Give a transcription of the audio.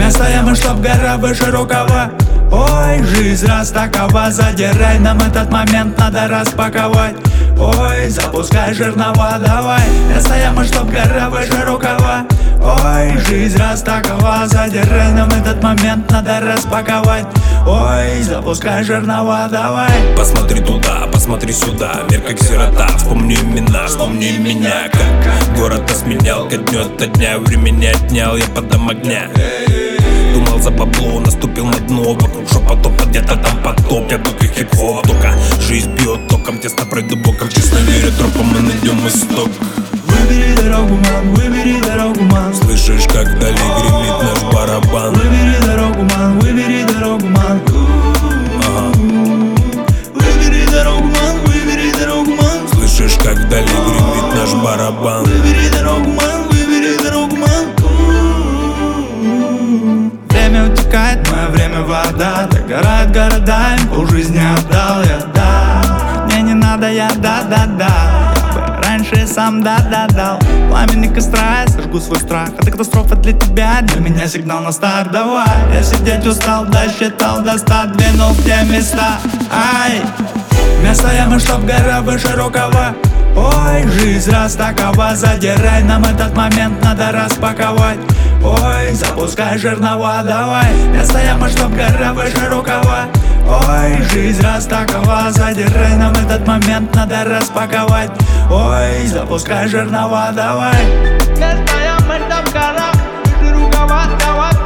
Место ямы, чтоб гора выше рукава. Ой, жизнь раз такова, задирай, нам этот момент надо распаковать. Ой, запускай жернова, давай. Место ямы, чтоб гора выше рукава. Ой, жизнь раз такова, задирай, нам этот момент надо распаковать. Ой, запускай жернова, давай. Посмотри туда, посмотри сюда, мир как сирота. Вспомни имена, вспомни меня, как город осменял ко дню ото дня. Времени отнял, я подам огня. Думал за бабло, наступил на дно. Вокруг шепоток, где-то там потоп. Я дух и хип-хоп, только жизнь бьет током. Тесно пройду боком, честно верю тропам, мы найдем исток. Выбери дорогу, ман, выбери дорогу, ман. Слышишь, как вдали гремит наш барабан. Выбери дорогу, ман, выбери дорогу, ман. Выбери дорогу, ман, выбери дорогу, ман. Слышишь, как вдали гремит наш барабан. Выбери дорогу, ман, выбери дорогу, ман. Время утекает, мое время вода. Догорают города, им полжизни отдал я, да. Мне не надо, я да-да-да. Раньше сам да-да-дал. Пламени костра, я сожгу свой страх. Это катастрофа для тебя, для меня сигнал на старт. Давай, я сидеть устал, досчитал до 100, двинул в те места. Ай, место ямы, чтоб гора выше рукава. Ой, жизнь раз такова, задирай, нам этот момент надо распаковать. Ой, запускай жернова, давай. Место ямы, чтоб гора выше рукава. Ой, жизнь раз такова, задирай, нам этот момент надо распаковать. Ой, запускай жернова, давай. Место ямы, чтоб гора выше рукава, давай.